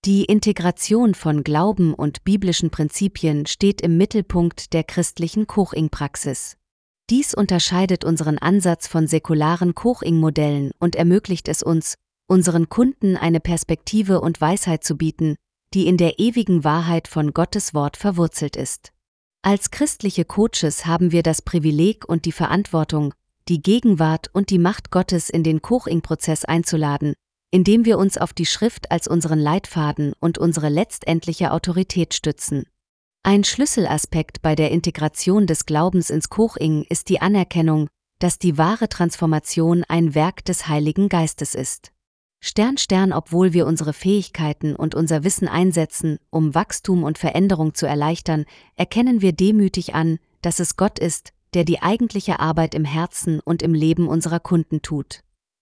Die Integration von Glauben und biblischen Prinzipien steht im Mittelpunkt der christlichen Coaching-Praxis. Dies unterscheidet unseren Ansatz von säkularen Coaching-Modellen und ermöglicht es uns, unseren Kunden eine Perspektive und Weisheit zu bieten, die in der ewigen Wahrheit von Gottes Wort verwurzelt ist. Als christliche Coaches haben wir das Privileg und die Verantwortung, die Gegenwart und die Macht Gottes in den Coaching-Prozess einzuladen, indem wir uns auf die Schrift als unseren Leitfaden und unsere letztendliche Autorität stützen. Ein Schlüsselaspekt bei der Integration des Glaubens ins Coaching ist die Anerkennung, dass die wahre Transformation ein Werk des Heiligen Geistes ist. Obwohl wir unsere Fähigkeiten und unser Wissen einsetzen, um Wachstum und Veränderung zu erleichtern, erkennen wir demütig an, dass es Gott ist, der die eigentliche Arbeit im Herzen und im Leben unserer Kunden tut.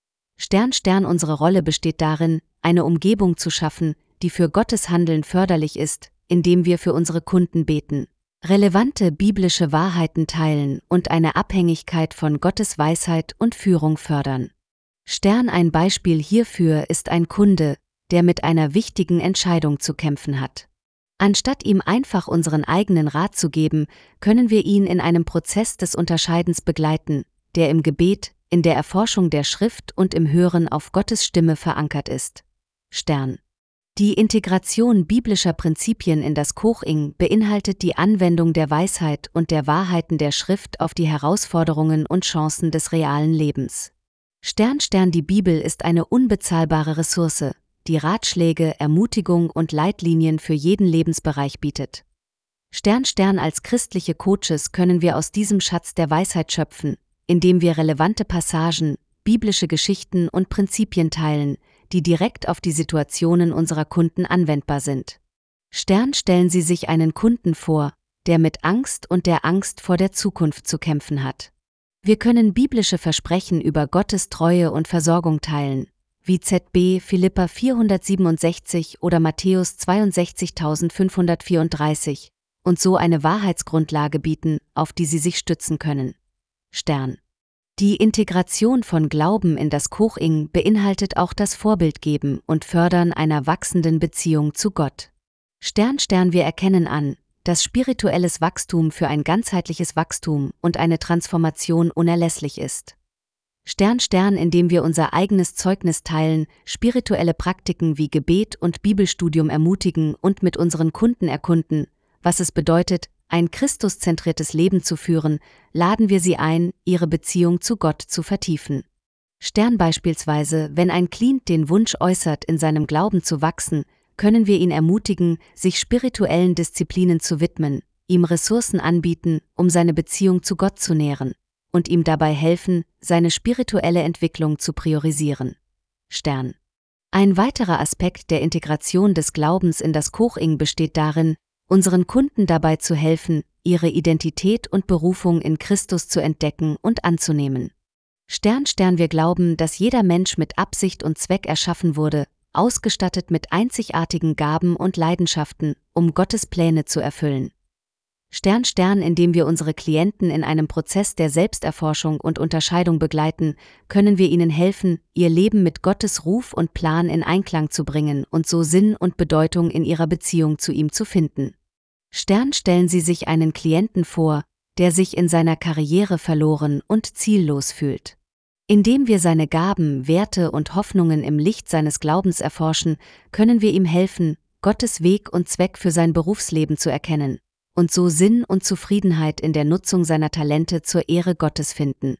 Unsere Rolle besteht darin, eine Umgebung zu schaffen, die für Gottes Handeln förderlich ist, indem wir für unsere Kunden beten, relevante biblische Wahrheiten teilen und eine Abhängigkeit von Gottes Weisheit und Führung fördern. Ein Beispiel hierfür ist ein Kunde, der mit einer wichtigen Entscheidung zu kämpfen hat. Anstatt ihm einfach unseren eigenen Rat zu geben, können wir ihn in einem Prozess des Unterscheidens begleiten, der im Gebet, in der Erforschung der Schrift und im Hören auf Gottes Stimme verankert ist. Die Integration biblischer Prinzipien in das Coaching beinhaltet die Anwendung der Weisheit und der Wahrheiten der Schrift auf die Herausforderungen und Chancen des realen Lebens. Die Bibel ist eine unbezahlbare Ressource, die Ratschläge, Ermutigung und Leitlinien für jeden Lebensbereich bietet. Als christliche Coaches können wir aus diesem Schatz der Weisheit schöpfen, indem wir relevante Passagen, biblische Geschichten und Prinzipien teilen, die direkt auf die Situationen unserer Kunden anwendbar sind. Stellen Sie sich einen Kunden vor, der mit Angst und der Angst vor der Zukunft zu kämpfen hat. Wir können biblische Versprechen über Gottes Treue und Versorgung teilen, wie Philipper 4,67 oder Matthäus 62,534, und so eine Wahrheitsgrundlage bieten, auf die Sie sich stützen können. Die Integration von Glauben in das Coaching beinhaltet auch das Vorbildgeben und Fördern einer wachsenden Beziehung zu Gott. Wir erkennen an, dass spirituelles Wachstum für ein ganzheitliches Wachstum und eine Transformation unerlässlich ist. Indem wir unser eigenes Zeugnis teilen, spirituelle Praktiken wie Gebet und Bibelstudium ermutigen und mit unseren Kunden erkunden, was es bedeutet, ein christuszentriertes Leben zu führen, laden wir sie ein, ihre Beziehung zu Gott zu vertiefen. Beispielsweise, wenn ein Klient den Wunsch äußert, in seinem Glauben zu wachsen, können wir ihn ermutigen, sich spirituellen Disziplinen zu widmen, ihm Ressourcen anbieten, um seine Beziehung zu Gott zu nähren, und ihm dabei helfen, seine spirituelle Entwicklung zu priorisieren. Ein weiterer Aspekt der Integration des Glaubens in das Coaching besteht darin, unseren Kunden dabei zu helfen, ihre Identität und Berufung in Christus zu entdecken und anzunehmen. Wir glauben, dass jeder Mensch mit Absicht und Zweck erschaffen wurde, ausgestattet mit einzigartigen Gaben und Leidenschaften, um Gottes Pläne zu erfüllen. Indem wir unsere Klienten in einem Prozess der Selbsterforschung und Unterscheidung begleiten, können wir ihnen helfen, ihr Leben mit Gottes Ruf und Plan in Einklang zu bringen und so Sinn und Bedeutung in ihrer Beziehung zu ihm zu finden. Stellen Sie sich einen Klienten vor, der sich in seiner Karriere verloren und ziellos fühlt. Indem wir seine Gaben, Werte und Hoffnungen im Licht seines Glaubens erforschen, können wir ihm helfen, Gottes Weg und Zweck für sein Berufsleben zu erkennen und so Sinn und Zufriedenheit in der Nutzung seiner Talente zur Ehre Gottes finden.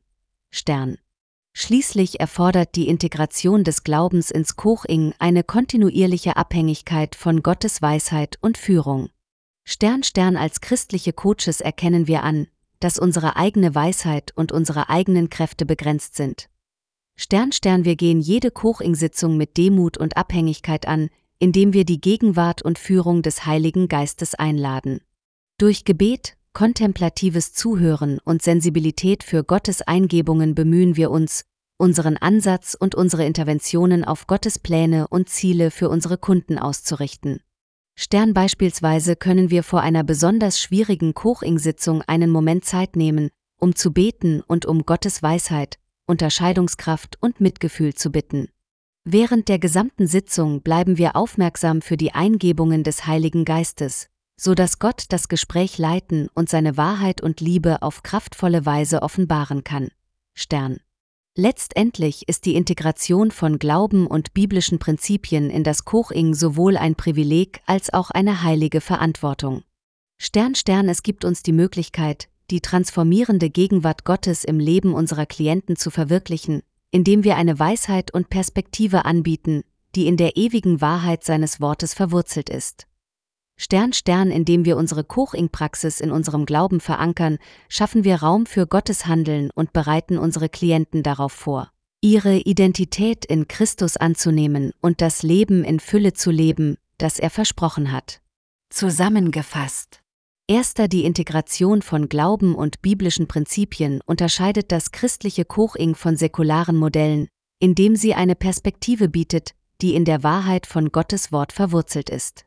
Schließlich erfordert die Integration des Glaubens ins Coaching eine kontinuierliche Abhängigkeit von Gottes Weisheit und Führung. Als christliche Coaches erkennen wir an, dass unsere eigene Weisheit und unsere eigenen Kräfte begrenzt sind. Wir gehen jede Coaching-Sitzung mit Demut und Abhängigkeit an, indem wir die Gegenwart und Führung des Heiligen Geistes einladen. Durch Gebet, kontemplatives Zuhören und Sensibilität für Gottes Eingebungen bemühen wir uns, unseren Ansatz und unsere Interventionen auf Gottes Pläne und Ziele für unsere Kunden auszurichten. Beispielsweise können wir vor einer besonders schwierigen Coaching-Sitzung einen Moment Zeit nehmen, um zu beten und um Gottes Weisheit, Unterscheidungskraft und Mitgefühl zu bitten. Während der gesamten Sitzung bleiben wir aufmerksam für die Eingebungen des Heiligen Geistes, so dass Gott das Gespräch leiten und seine Wahrheit und Liebe auf kraftvolle Weise offenbaren kann. Stern. Letztendlich ist die Integration von Glauben und biblischen Prinzipien in das Koching sowohl ein Privileg als auch eine heilige Verantwortung. Stern, es gibt uns die Möglichkeit, die transformierende Gegenwart Gottes im Leben unserer Klienten zu verwirklichen, indem wir eine Weisheit und Perspektive anbieten, die in der ewigen Wahrheit seines Wortes verwurzelt ist. Stern, indem wir unsere Koching-Praxis in unserem Glauben verankern, schaffen wir Raum für Gottes Handeln und bereiten unsere Klienten darauf vor, ihre Identität in Christus anzunehmen und das Leben in Fülle zu leben, das er versprochen hat. Zusammengefasst. Die Integration von Glauben und biblischen Prinzipien unterscheidet das christliche Koching von säkularen Modellen, indem sie eine Perspektive bietet, die in der Wahrheit von Gottes Wort verwurzelt ist.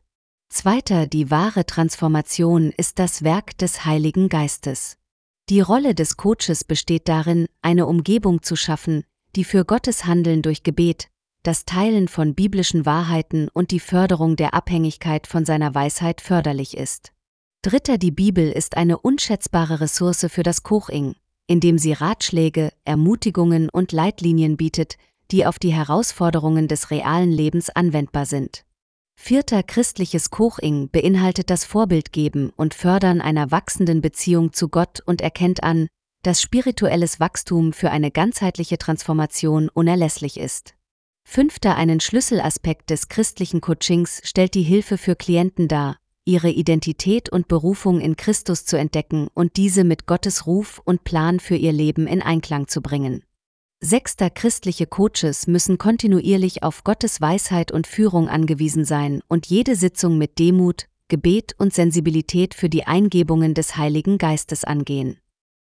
Die wahre Transformation ist das Werk des Heiligen Geistes. Die Rolle des Coaches besteht darin, eine Umgebung zu schaffen, die für Gottes Handeln durch Gebet, das Teilen von biblischen Wahrheiten und die Förderung der Abhängigkeit von seiner Weisheit förderlich ist. Die Bibel ist eine unschätzbare Ressource für das Koching, indem sie Ratschläge, Ermutigungen und Leitlinien bietet, die auf die Herausforderungen des realen Lebens anwendbar sind. Christliches Koching beinhaltet das Vorbildgeben und Fördern einer wachsenden Beziehung zu Gott und erkennt an, dass spirituelles Wachstum für eine ganzheitliche Transformation unerlässlich ist. Einen Schlüsselaspekt des christlichen Coachings stellt die Hilfe für Klienten dar, ihre Identität und Berufung in Christus zu entdecken und diese mit Gottes Ruf und Plan für ihr Leben in Einklang zu bringen. Christliche Coaches müssen kontinuierlich auf Gottes Weisheit und Führung angewiesen sein und jede Sitzung mit Demut, Gebet und Sensibilität für die Eingebungen des Heiligen Geistes angehen.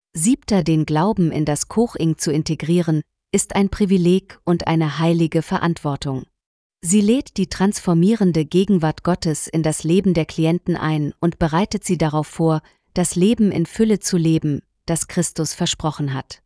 Den Glauben in das Koching zu integrieren, ist ein Privileg und eine heilige Verantwortung. Sie lädt die transformierende Gegenwart Gottes in das Leben der Klienten ein und bereitet sie darauf vor, das Leben in Fülle zu leben, das Christus versprochen hat.